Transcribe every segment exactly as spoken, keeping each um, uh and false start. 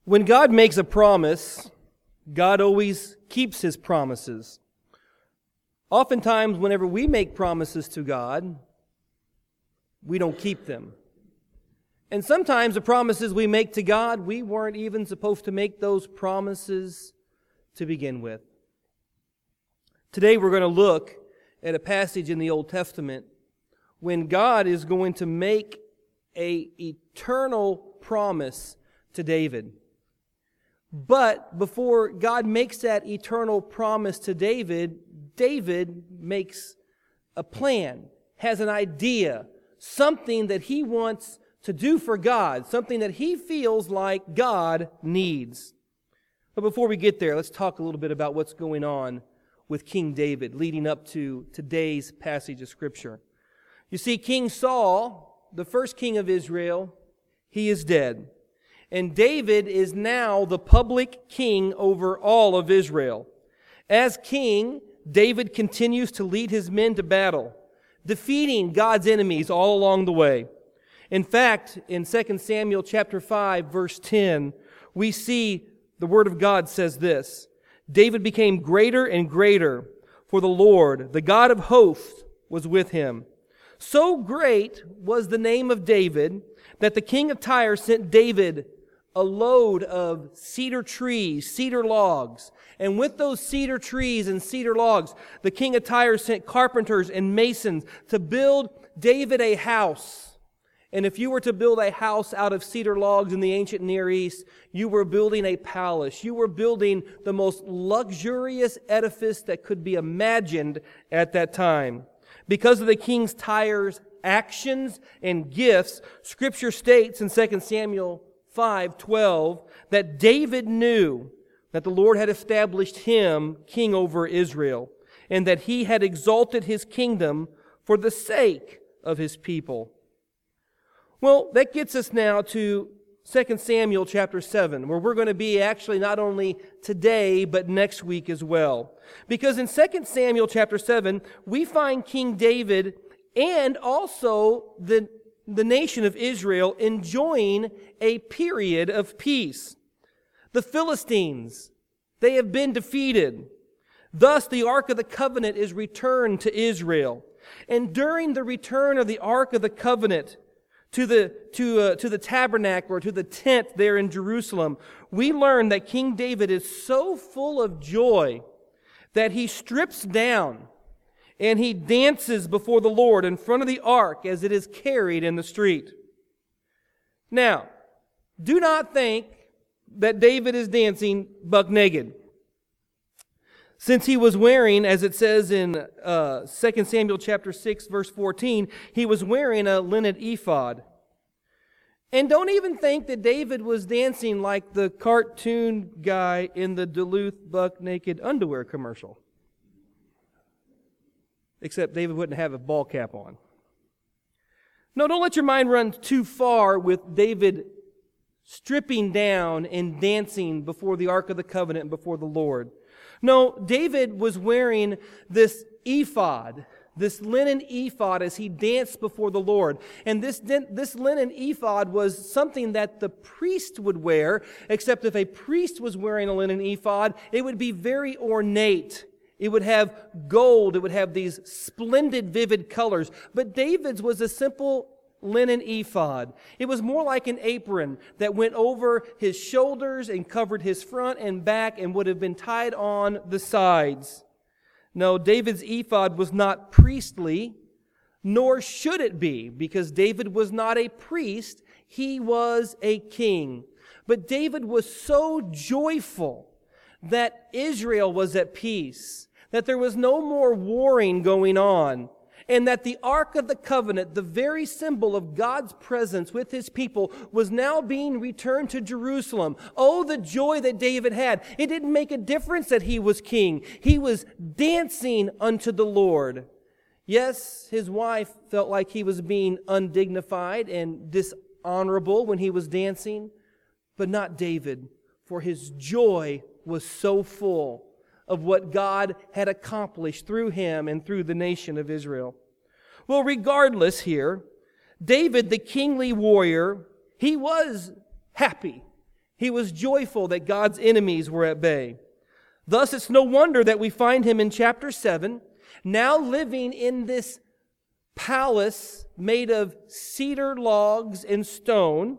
When God makes a promise, God always keeps His promises. Oftentimes, whenever we make promises to God, we don't keep them. And sometimes the promises we make to God, we weren't even supposed to make those promises to begin with. Today we're going to look at a passage in the Old Testament when God is going to make an eternal promise to David. But before God makes that eternal promise to David, David makes a plan, has an idea, something that he wants to do for God, something that he feels like God needs. But before we get there, let's talk a little bit about what's going on with King David leading up to today's passage of Scripture. You see, King Saul, the first king of Israel, he is dead. And David is now the public king over all of Israel. As king, David continues to lead his men to battle, defeating God's enemies all along the way. In fact, in Second Samuel chapter five, verse ten, we see the Word of God says this: David became greater and greater, for the Lord, the God of hosts, was with him. So great was the name of David that the king of Tyre sent David a load of cedar trees, cedar logs. And with those cedar trees and cedar logs, the king of Tyre sent carpenters and masons to build David a house. And if you were to build a house out of cedar logs in the ancient Near East, you were building a palace. You were building the most luxurious edifice that could be imagined at that time. Because of the king's Tyre's actions and gifts, Scripture states in Second Samuel five twelve that David knew that the Lord had established him king over Israel, and that he had exalted his kingdom for the sake of his people. Well, that gets us now to Second Samuel chapter seven, where we're going to be actually not only today, but next week as well. Because in Second Samuel chapter seven, we find King David and also the, the nation of Israel enjoying a period of peace. The Philistines, they have been defeated. Thus, the Ark of the Covenant is returned to Israel. And during the return of the Ark of the Covenant to the to uh, to the tabernacle or to the tent there in Jerusalem, we learn that King David is so full of joy that he strips down and he dances before the Lord in front of the ark as it is carried in the street. Now, do not think that David is dancing buck naked, since he was wearing, as it says in uh, Second Samuel chapter six, verse fourteen, he was wearing a linen ephod. And don't even think that David was dancing like the cartoon guy in the Duluth buck naked underwear commercial. Except David wouldn't have a ball cap on. No, don't let your mind run too far with David stripping down and dancing before the Ark of the Covenant and before the Lord. No, David was wearing this ephod, this linen ephod, as he danced before the Lord. And this, this linen ephod was something that the priest would wear, except if a priest was wearing a linen ephod, it would be very ornate. It would have gold. It would have these splendid, vivid colors. But David's was a simple linen ephod. It was more like an apron that went over his shoulders and covered his front and back and would have been tied on the sides. No, David's ephod was not priestly, nor should it be, because David was not a priest. He was a king. But David was so joyful that Israel was at peace, that there was no more warring going on, and that the Ark of the Covenant, the very symbol of God's presence with His people, was now being returned to Jerusalem. Oh, the joy that David had. It didn't make a difference that he was king. He was dancing unto the Lord. Yes, his wife felt like he was being undignified and dishonorable when he was dancing, but not David, for his joy was so full of what God had accomplished through him and through the nation of Israel. Well, regardless here, David, the kingly warrior, he was happy He was joyful that God's enemies were at bay. Thus, it's no wonder that we find him in chapter seven, now living in this palace made of cedar logs and stone,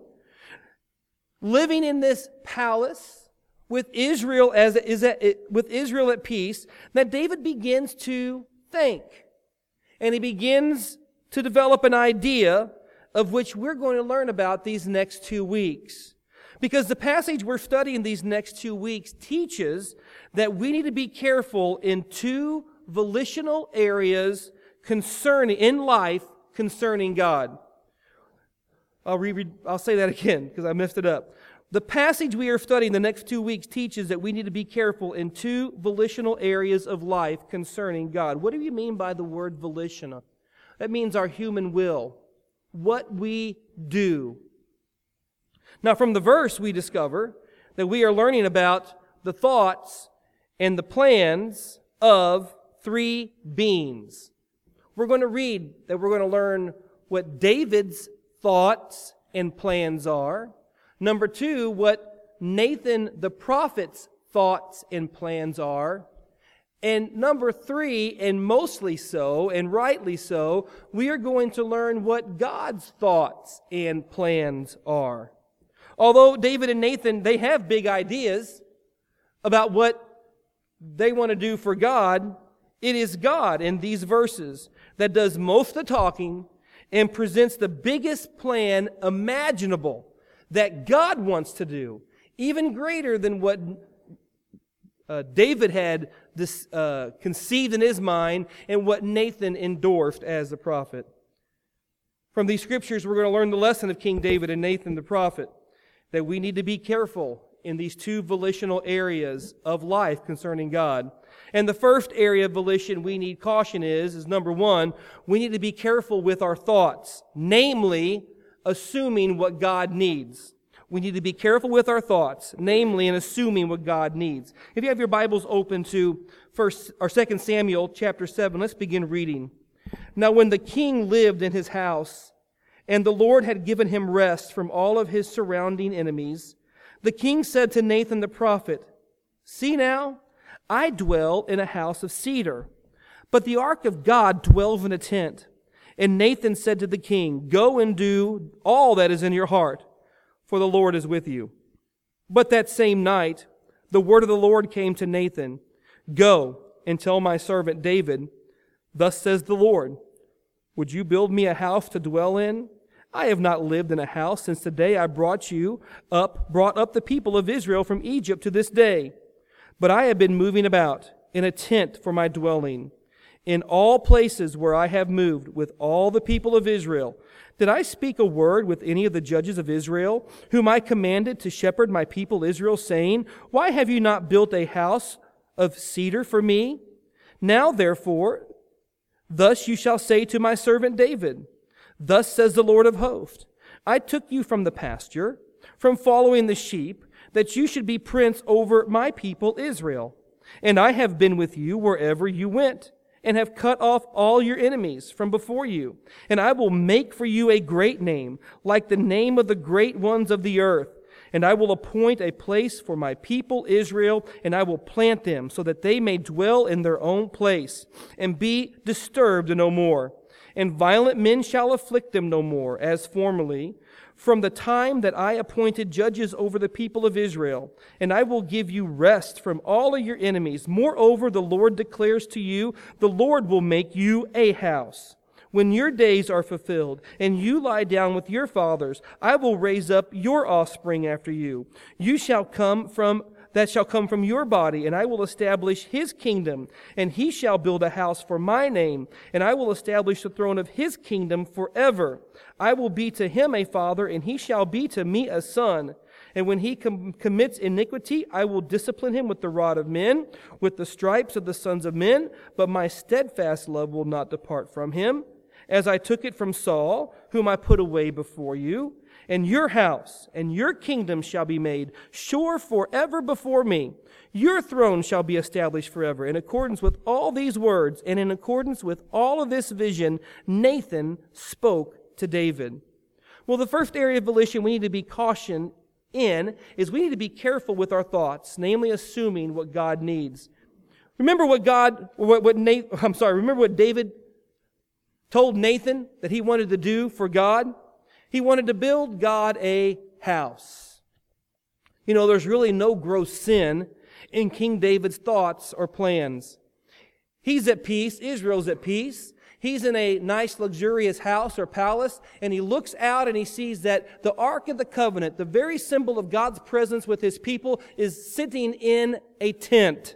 living in this palace with Israel as is at, with Israel at peace, that David begins to think, and he begins to develop an idea of which we're going to learn about these next two weeks. Because the passage we're studying these next two weeks teaches that we need to be careful in two volitional areas concerning in life concerning God. I'll reread, I'll say that again because I messed it up. The passage we are studying the next two weeks teaches that we need to be careful in two volitional areas of life concerning God. What do you mean by the word volitional? That means our human will, what we do. Now, from the verse, we discover that we are learning about the thoughts and the plans of three beings. We're going to read that we're going to learn what David's thoughts and plans are. Number two, what Nathan the prophet's thoughts and plans are. And number three, and mostly so, and rightly so, we are going to learn what God's thoughts and plans are. Although David and Nathan, they have big ideas about what they want to do for God, it is God in these verses that does most of the talking and presents the biggest plan imaginable that God wants to do, even greater than what uh, David had this, uh, conceived in his mind and what Nathan endorsed as the prophet. From these scriptures, we're going to learn the lesson of King David and Nathan the prophet, that we need to be careful in these two volitional areas of life concerning God. And the first area of volition we need caution is, is number one, we need to be careful with our thoughts, namely, assuming what God needs. We need to be careful with our thoughts, namely, in assuming what God needs. If you have your Bibles open to First or Second Samuel chapter seven, let's begin reading. Now, when the king lived in his house, and the Lord had given him rest from all of his surrounding enemies, the king said to Nathan the prophet, "See now, I dwell in a house of cedar, but the ark of God dwells in a tent." And Nathan said to the king, "Go and do all that is in your heart, for the Lord is with you." But that same night, the word of the Lord came to Nathan, "Go and tell my servant David, thus says the Lord, would you build me a house to dwell in? I have not lived in a house since the day I brought you up, brought up the people of Israel from Egypt to this day. But I have been moving about in a tent for my dwelling. In all places where I have moved with all the people of Israel, did I speak a word with any of the judges of Israel, whom I commanded to shepherd my people Israel, saying, why have you not built a house of cedar for me? Now therefore, thus you shall say to my servant David, thus says the Lord of hosts, I took you from the pasture, from following the sheep, that you should be prince over my people Israel. And I have been with you wherever you went, and have cut off all your enemies from before you. And I will make for you a great name, like the name of the great ones of the earth. And I will appoint a place for my people Israel, and I will plant them, so that they may dwell in their own place, and be disturbed no more. And violent men shall afflict them no more, as formerly, from the time that I appointed judges over the people of Israel. And I will give you rest from all of your enemies. Moreover, the Lord declares to you, the Lord will make you a house. When your days are fulfilled, and you lie down with your fathers, I will raise up your offspring after you. You shall come from that shall come from your body, and I will establish his kingdom, and he shall build a house for my name, and I will establish the throne of his kingdom forever. I will be to him a father, and he shall be to me a son. And when he com- commits iniquity, I will discipline him with the rod of men, with the stripes of the sons of men, but my steadfast love will not depart from him, as I took it from Saul, whom I put away before you. And your house and your kingdom shall be made sure forever before me. Your throne shall be established forever. In accordance with all these words and in accordance with all of this vision, Nathan spoke to David. Well, the first area of volition we need to be cautioned in is we need to be careful with our thoughts, namely assuming what God needs. Remember what God, what, what Nathan, I'm sorry, remember what David told Nathan that he wanted to do for God? He wanted to build God a house. You know, there's really no gross sin in King David's thoughts or plans. He's at peace. Israel's at peace. He's in a nice, luxurious house or palace, and he looks out and he sees that the Ark of the Covenant, the very symbol of God's presence with His people, is sitting in a tent.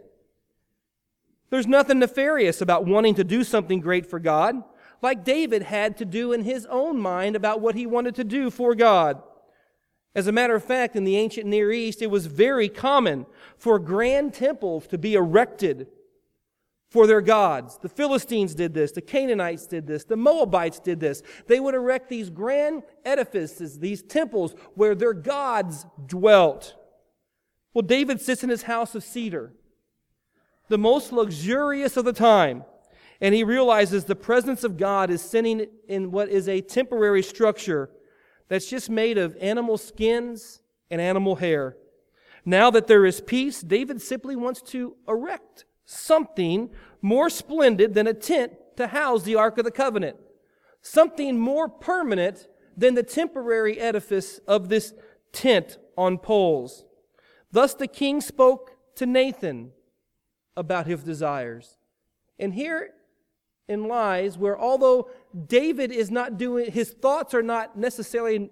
There's nothing nefarious about wanting to do something great for God, like David had to do in his own mind about what he wanted to do for God. As a matter of fact, in the ancient Near East, it was very common for grand temples to be erected for their gods. The Philistines did this. The Canaanites did this. The Moabites did this. They would erect these grand edifices, these temples where their gods dwelt. Well, David sits in his house of cedar, the most luxurious of the time, and he realizes the presence of God is sitting in what is a temporary structure that's just made of animal skins and animal hair. Now that there is peace, David simply wants to erect something more splendid than a tent to house the Ark of the Covenant. Something more permanent than the temporary edifice of this tent on poles. Thus the king spoke to Nathan about his desires. And herein lies where, although David is not doing, his thoughts are not necessarily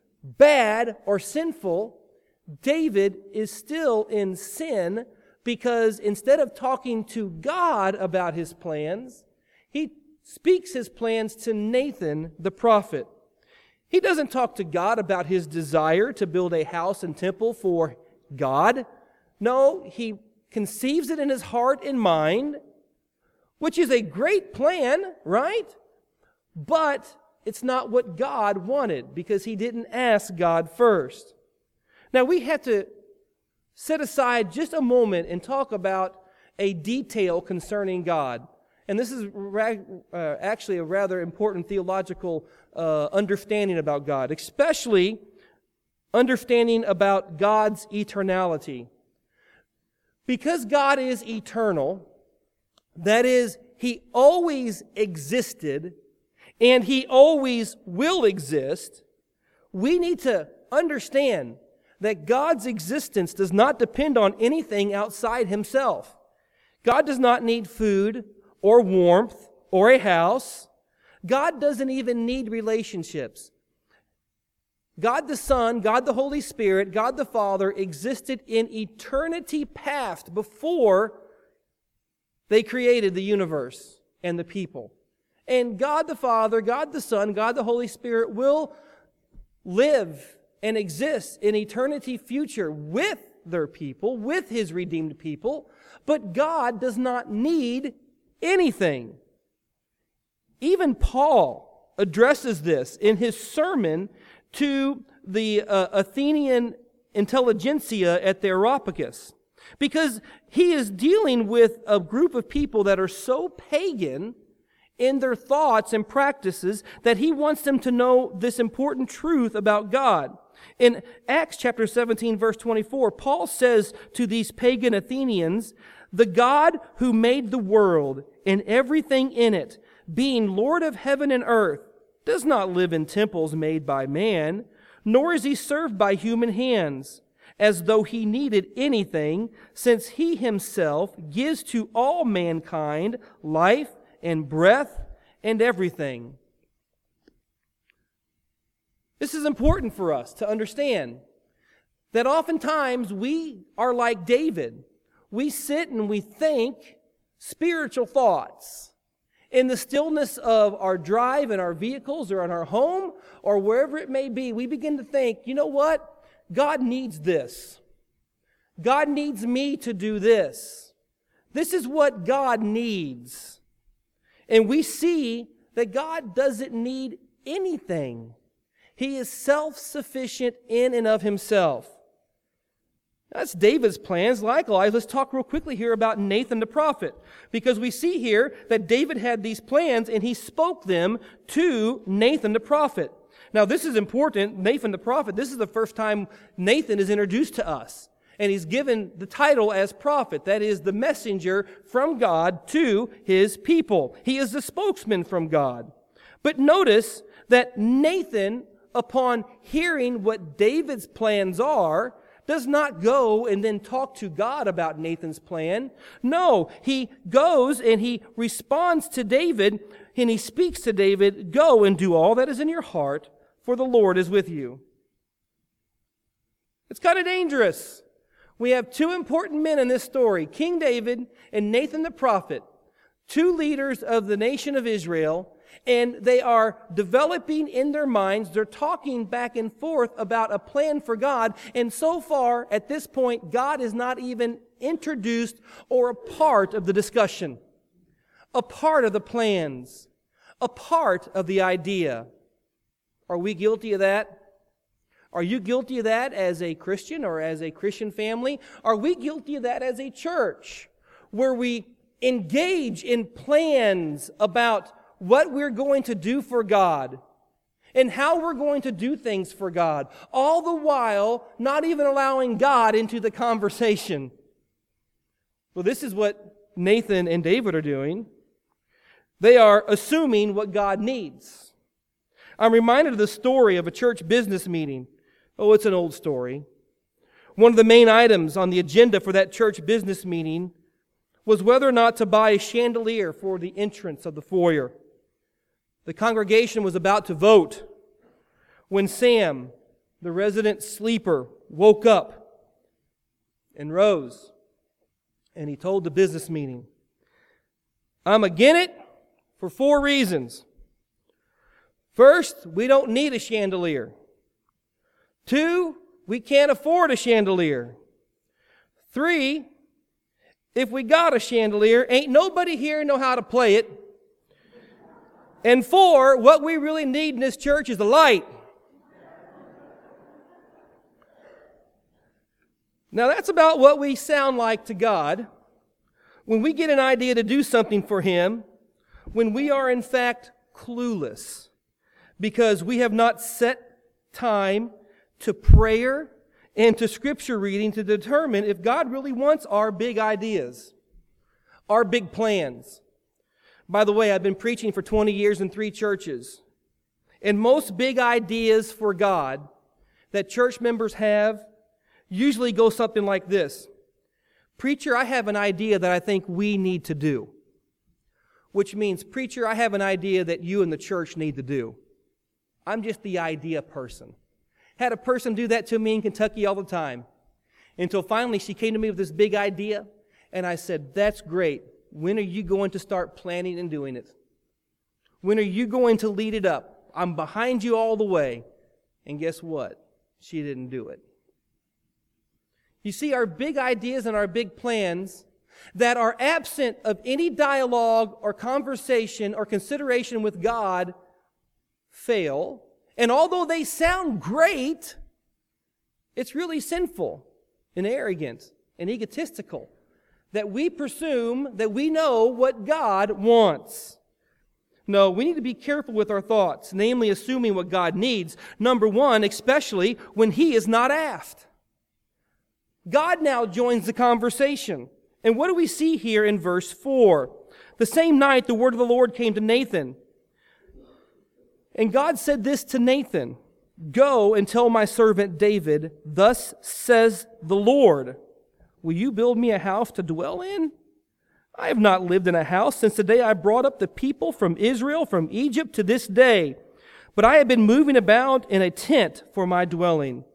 bad or sinful, David is still in sin, because instead of talking to God about his plans, he speaks his plans to Nathan the prophet. He doesn't talk to God about his desire to build a house and temple for God. No, he conceives it in his heart and mind, which is a great plan, right? But it's not what God wanted, because he didn't ask God first. Now we have to set aside just a moment and talk about a detail concerning God. And this is ra- uh, actually a rather important theological uh, understanding about God, especially understanding about God's eternality. Because God is eternal, that is, He always existed and He always will exist, we need to understand that God's existence does not depend on anything outside Himself. God does not need food or warmth or a house. God doesn't even need relationships. God the Son, God the Holy Spirit, God the Father existed in eternity past before they created the universe and the people. And God the Father, God the Son, God the Holy Spirit will live and exist in eternity future with their people, with His redeemed people, but God does not need anything. Even Paul addresses this in his sermon to the uh, Athenian intelligentsia at the Areopagus, because he is dealing with a group of people that are so pagan in their thoughts and practices that he wants them to know this important truth about God. In Acts chapter seventeen, verse twenty-four, Paul says to these pagan Athenians, "The God who made the world and everything in it, being Lord of heaven and earth, does not live in temples made by man, nor is He served by human hands, as though He needed anything, since He Himself gives to all mankind life and breath and everything." This is important for us to understand, that oftentimes we are like David. We sit and we think spiritual thoughts. In the stillness of our drive in our vehicles or in our home or wherever it may be, we begin to think, you know what? God needs this. God needs me to do this. This is what God needs. And we see that God doesn't need anything. He is self-sufficient in and of Himself. That's David's plans. Likewise, let's talk real quickly here about Nathan the prophet, because we see here that David had these plans and he spoke them to Nathan the prophet. Now, this is important. Nathan the prophet, this is the first time Nathan is introduced to us. And he's given the title as prophet. That is the messenger from God to his people. He is the spokesman from God. But notice that Nathan, upon hearing what David's plans are, does not go and then talk to God about Nathan's plan. No, he goes and he responds to David, and he speaks to David, "Go and do all that is in your heart, for the Lord is with you." It's kind of dangerous. We have two important men in this story, King David and Nathan the prophet, two leaders of the nation of Israel, and they are developing in their minds, they're talking back and forth about a plan for God, and so far, at this point, God is not even introduced or a part of the discussion, a part of the plans, a part of the idea. Are we guilty of that? Are you guilty of that as a Christian or as a Christian family? Are we guilty of that as a church, where we engage in plans about what we're going to do for God and how we're going to do things for God, all the while not even allowing God into the conversation? Well, this is what Nathan and David are doing. They are assuming what God needs. I'm reminded of the story of a church business meeting. Oh, it's an old story. One of the main items on the agenda for that church business meeting was whether or not to buy a chandelier for the entrance of the foyer. The congregation was about to vote when Sam, the resident sleeper, woke up and rose, and he told the business meeting, "I'm again it for four reasons. First, we don't need a chandelier. Two, we can't afford a chandelier. Three, if we got a chandelier, ain't nobody here know how to play it. And four, what we really need in this church is a light." Now that's about what we sound like to God when we get an idea to do something for Him, when we are in fact clueless because we have not set time to prayer and to scripture reading to determine if God really wants our big ideas, our big plans. By the way, I've been preaching for twenty years in three churches. And most big ideas for God that church members have usually go something like this. "Preacher, I have an idea that I think we need to do." Which means, "Preacher, I have an idea that you and the church need to do." I'm just the idea person. Had a person do that to me in Kentucky all the time. Until finally she came to me with this big idea, and I said, "That's great. When are you going to start planning and doing it? When are you going to lead it up? I'm behind you all the way." And guess what? She didn't do it. You see, our big ideas and our big plans that are absent of any dialogue or conversation or consideration with God fail. And although they sound great, it's really sinful and arrogant and egotistical that we presume that we know what God wants. No, we need to be careful with our thoughts, namely assuming what God needs. Number one, especially when He is not asked. God now joins the conversation. And what do we see here in verse four? "The same night the word of the Lord came to Nathan. And God said this to Nathan, 'Go and tell my servant David, thus says the Lord, will you build me a house to dwell in? I have not lived in a house since the day I brought up the people from Israel, from Egypt to this day. But I have been moving about in a tent for my dwelling.'"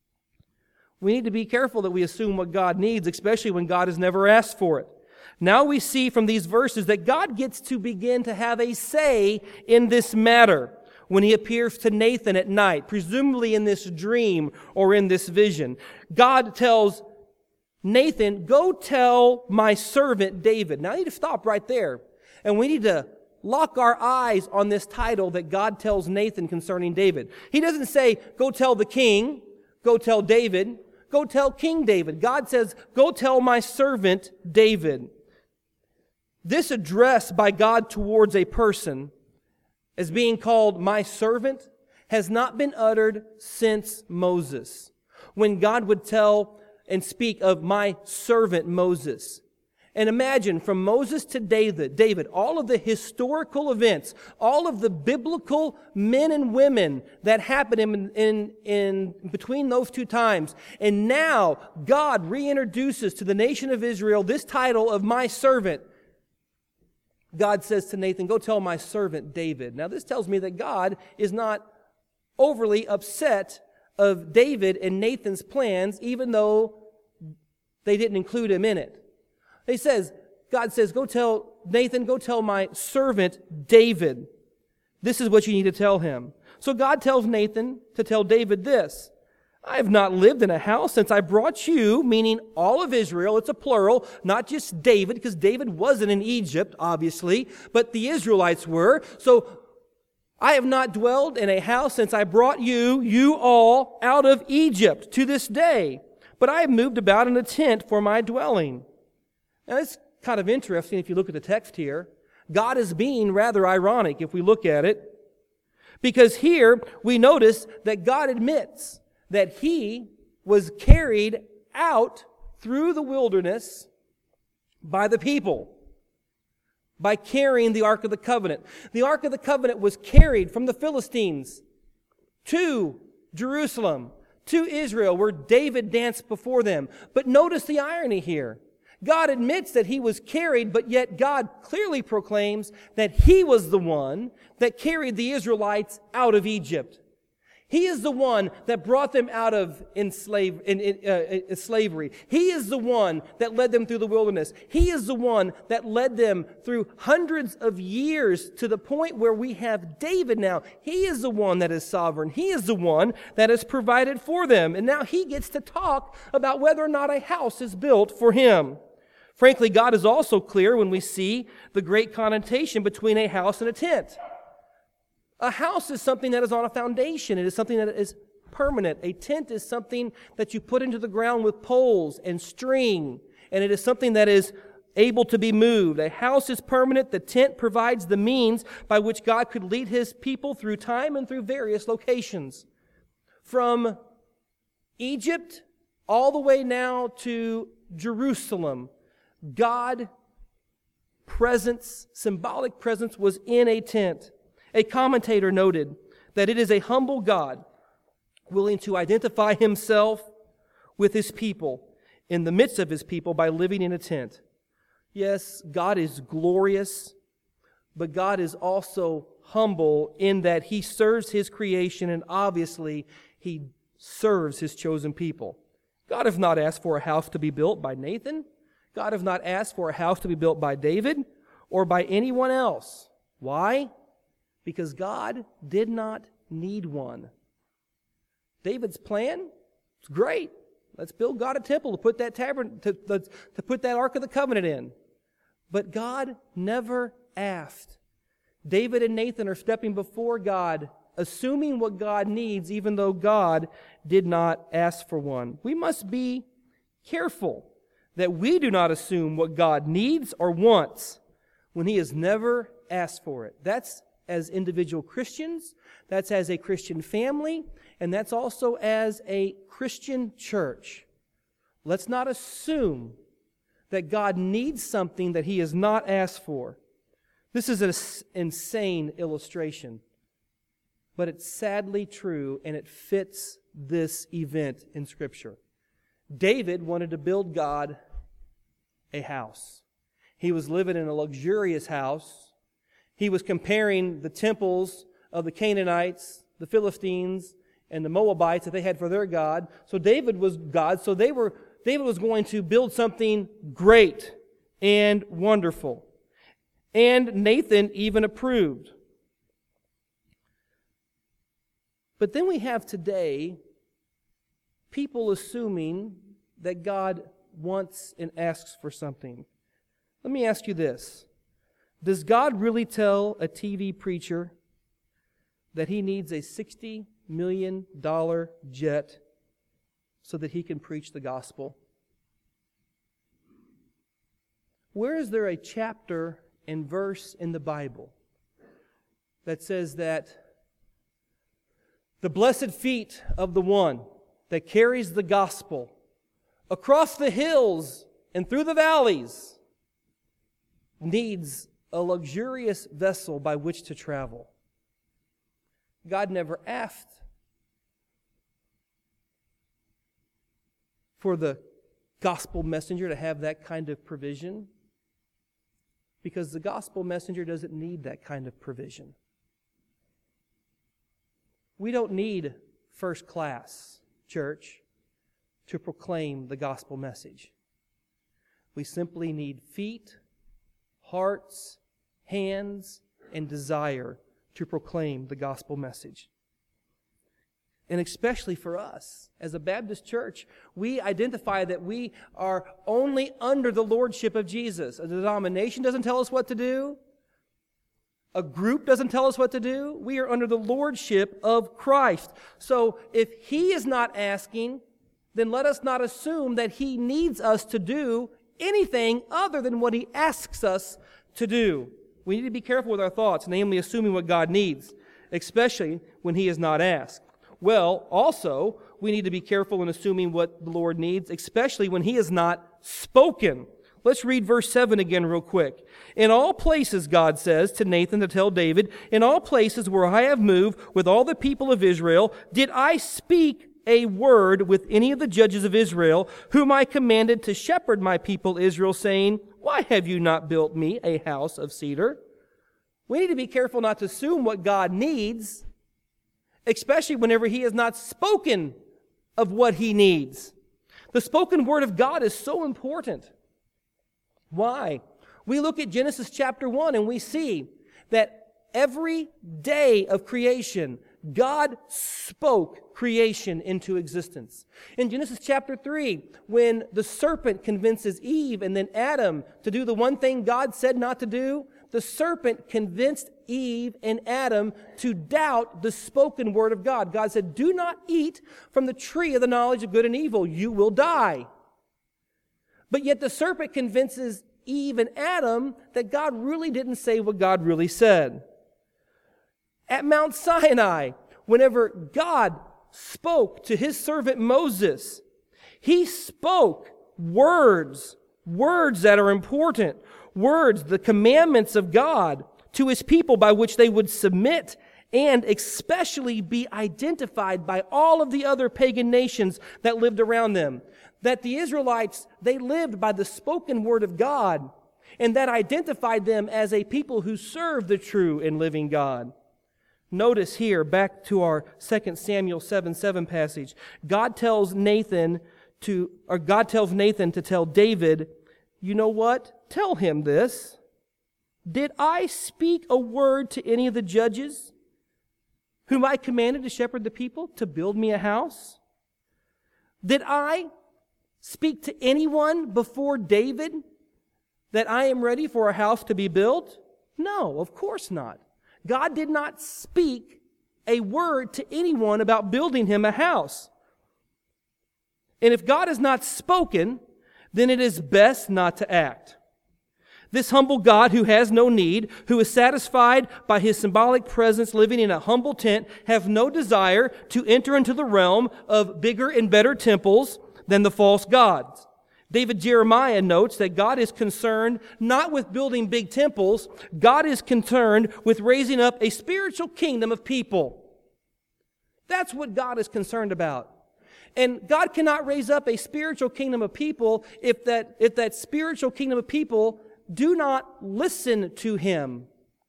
We need to be careful that we assume what God needs, especially when God has never asked for it. Now we see from these verses that God gets to begin to have a say in this matter when He appears to Nathan at night, presumably in this dream or in this vision. God tells Nathan, "Go tell my servant David." Now I need to stop right there. And we need to lock our eyes on this title that God tells Nathan concerning David. He doesn't say, "Go tell the king," "Go tell David," "Go tell King David." God says, "Go tell my servant David." This address by God towards a person as being called my servant has not been uttered since Moses, when God would tell and speak of my servant Moses. And imagine, from Moses to David, David, all of the historical events, all of the biblical men and women that happened in, in, in between those two times. And now God reintroduces to the nation of Israel this title of my servant. God says to Nathan, go tell my servant David. Now this tells me that God is not overly upset of David and Nathan's plans, even though they didn't include him in it. He says, God says, go tell Nathan, go tell my servant David. This is what you need to tell him. So God tells Nathan to tell David this. I have not lived in a house since I brought you, meaning all of Israel. It's a plural, not just David, because David wasn't in Egypt, obviously, but the Israelites were. So I have not dwelled in a house since I brought you, you all, out of Egypt to this day. But I have moved about in a tent for my dwelling. Now, it's kind of interesting if you look at the text here. God is being rather ironic if we look at it. Because here we notice that God admits that He was carried out through the wilderness by the people, by carrying the Ark of the Covenant. The Ark of the Covenant was carried from the Philistines to Jerusalem, to Israel, where David danced before them. But notice the irony here. God admits that He was carried, but yet God clearly proclaims that He was the one that carried the Israelites out of Egypt. He is the one that brought them out of enslave, in, in, uh, slavery. He is the one that led them through the wilderness. He is the one that led them through hundreds of years to the point where we have David now. He is the one that is sovereign. He is the one that has provided for them. And now He gets to talk about whether or not a house is built for Him. Frankly, God is also clear when we see the great connotation between a house and a tent. A house is something that is on a foundation. It is something that is permanent. A tent is something that you put into the ground with poles and string, and it is something that is able to be moved. A house is permanent. The tent provides the means by which God could lead His people through time and through various locations. From Egypt all the way now to Jerusalem, God presence, symbolic presence, was in a tent. A commentator noted that it is a humble God willing to identify Himself with His people in the midst of His people by living in a tent. Yes, God is glorious, but God is also humble in that He serves His creation, and obviously He serves His chosen people. God has not asked for a house to be built by Nathan. God has not asked for a house to be built by David or by anyone else. Why? Because God did not need one. David's plan is great. Let's build God a temple to put that tabern- to, to, to put that Ark of the Covenant in. But God never asked. David and Nathan are stepping before God, assuming what God needs, even though God did not ask for one. We must be careful that we do not assume what God needs or wants when He has never asked for it. That's as individual Christians, that's as a Christian family, and that's also as a Christian church. Let's not assume that God needs something that He has not asked for. This is an insane illustration, but it's sadly true, and it fits this event in Scripture. David wanted to build God a house. He was living in a luxurious house. He was comparing the temples of the Canaanites, the Philistines, and the Moabites that they had for their God. So David was God. So they were, David was going to build something great and wonderful. And Nathan even approved. But then we have today people assuming that God wants and asks for something. Let me ask you this. Does God really tell a T V preacher that he needs a sixty million dollars jet so that he can preach the gospel? Where is there a chapter and verse in the Bible that says that The blessed feet of the one that carries the gospel across the hills and through the valleys needs a luxurious vessel by which to travel. God never asked for the gospel messenger to have that kind of provision, because the gospel messenger doesn't need that kind of provision. We don't need first class, church, to proclaim the gospel message. We simply need feet, hearts, hands, and desire to proclaim the gospel message. And especially for us, as a Baptist church, we identify that we are only under the lordship of Jesus. A denomination doesn't tell us what to do. A group doesn't tell us what to do. We are under the lordship of Christ. So if He is not asking, then let us not assume that He needs us to do anything other than what He asks us to do. We need to be careful with our thoughts, namely assuming what God needs, especially when He is not asked. Well, also, we need to be careful in assuming what the Lord needs, especially when He is not spoken. Let's read verse seven again real quick. In all places, God says to Nathan to tell David, in all places where I have moved with all the people of Israel, did I speak a word with any of the judges of Israel, whom I commanded to shepherd my people Israel, saying, why have you not built me a house of cedar? We need to be careful not to assume what God needs, especially whenever He has not spoken of what He needs. The spoken word of God is so important. Why? We look at Genesis chapter one and we see that every day of creation, God spoke creation into existence. In Genesis chapter three, when the serpent convinces Eve and then Adam to do the one thing God said not to do, the serpent convinced Eve and Adam to doubt the spoken word of God. God said, do not eat from the tree of the knowledge of good and evil. You will die. But yet the serpent convinces Eve and Adam that God really didn't say what God really said. At Mount Sinai, whenever God spoke to His servant Moses, He spoke words, words that are important, words, the commandments of God to His people by which they would submit and especially be identified by all of the other pagan nations that lived around them. That the Israelites, they lived by the spoken word of God, and that identified them as a people who served the true and living God. Notice here, back to our Second Samuel seven seven passage, God tells Nathan to, or God tells Nathan to tell David, you know what? Tell him this. Did I speak a word to any of the judges whom I commanded to shepherd the people to build me a house? Did I speak to anyone before David that I am ready for a house to be built? No, of course not. God did not speak a word to anyone about building him a house. And if God has not spoken, then it is best not to act. This humble God who has no need, who is satisfied by His symbolic presence living in a humble tent, have no desire to enter into the realm of bigger and better temples than the false gods. David Jeremiah notes that God is concerned not with building big temples, God is concerned with raising up a spiritual kingdom of people. That's what God is concerned about. And God cannot raise up a spiritual kingdom of people if that, if that spiritual kingdom of people do not listen to Him,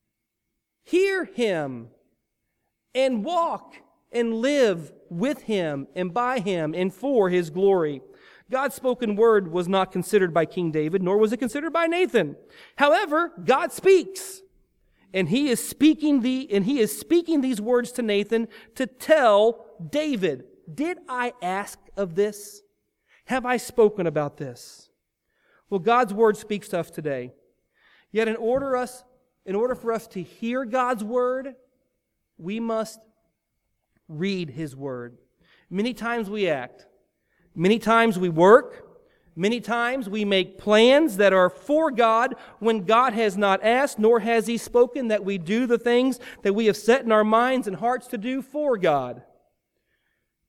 hear Him, and walk and live with Him and by Him and for His glory. God's spoken word was not considered by King David, nor was it considered by Nathan. However, God speaks, and He is speaking the and He is speaking these words to Nathan to tell David, did I ask of this? Have I spoken about this? Well, God's word speaks to us today. Yet in order us, in order for us to hear God's word, we must read His word. Many times we act. Many times we work. Many times we make plans that are for God when God has not asked, nor has He spoken that we do the things that we have set in our minds and hearts to do for God.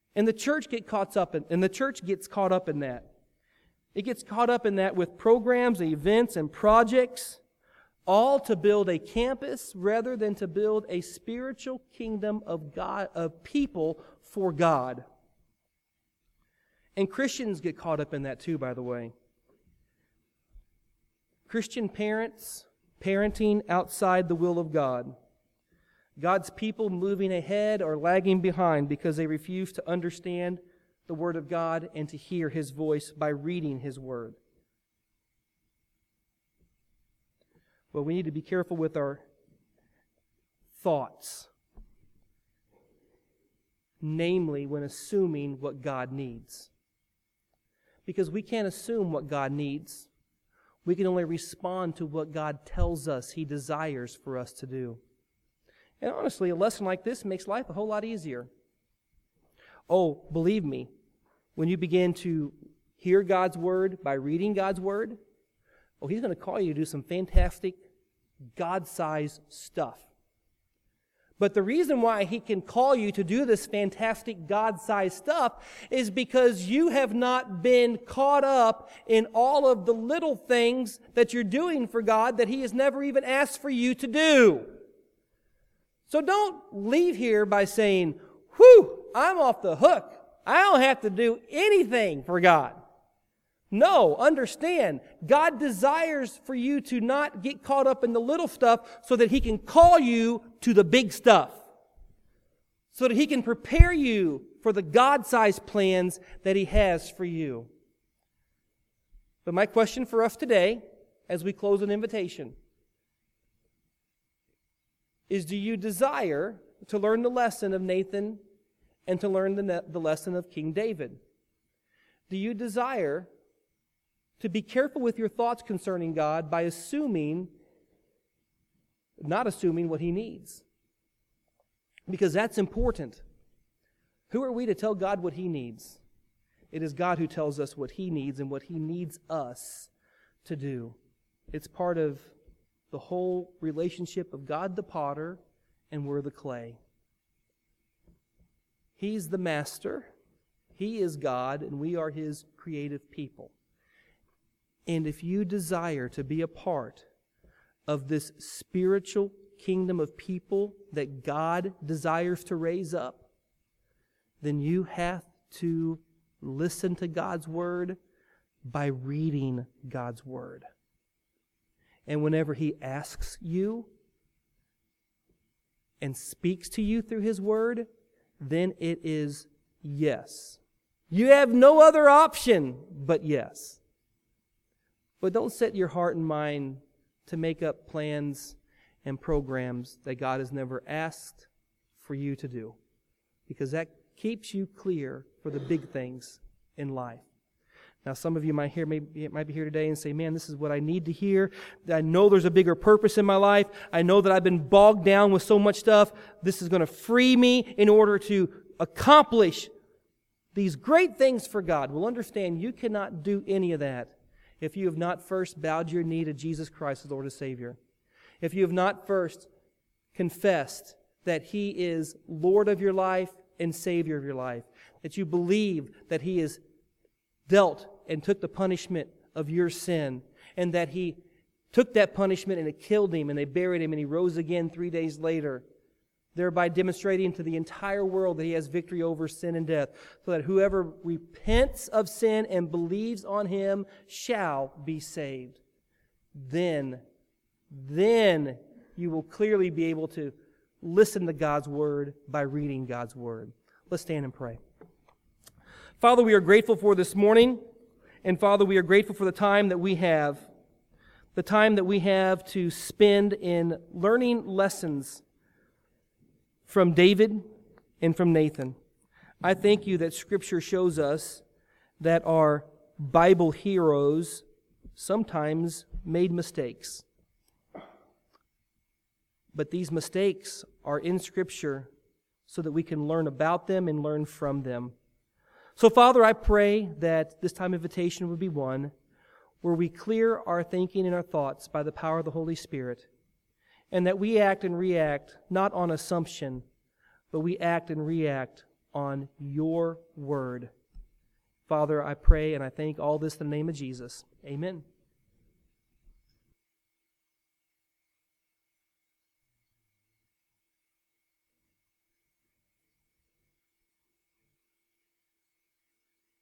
And the church get caught up in, and the church gets caught up in that. It gets caught up in that with programs, events, and projects, all to build a campus rather than to build a spiritual kingdom of God, of people for God. And Christians get caught up in that too, by the way. Christian parents parenting outside the will of God. God's people moving ahead or lagging behind because they refuse to understand the Word of God and to hear His voice by reading His Word. Well, we need to be careful with our thoughts, namely when assuming what God needs. Because we can't assume what God needs. We can only respond to what God tells us He desires for us to do. And honestly, a lesson like this makes life a whole lot easier. Oh, believe me, when you begin to hear God's Word by reading God's Word, oh, He's going to call you to do some fantastic, God-sized stuff. But the reason why He can call you to do this fantastic God-sized stuff is because you have not been caught up in all of the little things that you're doing for God that He has never even asked for you to do. So don't leave here by saying, whew, I'm off the hook. I don't have to do anything for God. No, understand, God desires for you to not get caught up in the little stuff so that He can call you to the big stuff. So that He can prepare you for the God-sized plans that He has for you. But my question for us today, as we close an invitation, is do you desire to learn the lesson of Nathan and to learn the, the lesson of King David? Do you desire to be careful with your thoughts concerning God by assuming, not assuming what He needs? Because that's important. Who are we to tell God what He needs? It is God who tells us what He needs and what He needs us to do. It's part of the whole relationship of God the potter and we're the clay. He's the master. He is God and we are His creative people. And if you desire to be a part of this spiritual kingdom of people that God desires to raise up, then you have to listen to God's Word by reading God's Word. And whenever He asks you and speaks to you through His Word, then it is yes. You have no other option but yes. But don't set your heart and mind to make up plans and programs that God has never asked for you to do, because that keeps you clear for the big things in life. Now, some of you might hear, maybe, might be here today and say, man, this is what I need to hear. I know there's a bigger purpose in my life. I know that I've been bogged down with so much stuff. This is going to free me in order to accomplish these great things for God. Well, understand, you cannot do any of that if you have not first bowed your knee to Jesus Christ as Lord and Savior. If you have not first confessed that He is Lord of your life and Savior of your life. That you believe that He is dealt and took the punishment of your sin, and that He took that punishment and it killed Him, and they buried Him, and He rose again three days later, thereby demonstrating to the entire world that He has victory over sin and death, so that whoever repents of sin and believes on Him shall be saved. Then, then you will clearly be able to listen to God's Word by reading God's Word. Let's stand and pray. Father, we are grateful for this morning, and Father, we are grateful for the time that we have, the time that we have to spend in learning lessons from David and from Nathan. I thank You that Scripture shows us that our Bible heroes sometimes made mistakes. But these mistakes are in Scripture so that we can learn about them and learn from them. So, Father, I pray that this time invitation would be one where we clear our thinking and our thoughts by the power of the Holy Spirit, and that we act and react not on assumption, but we act and react on your word. Father, I pray and I thank all this in the name of Jesus. Amen.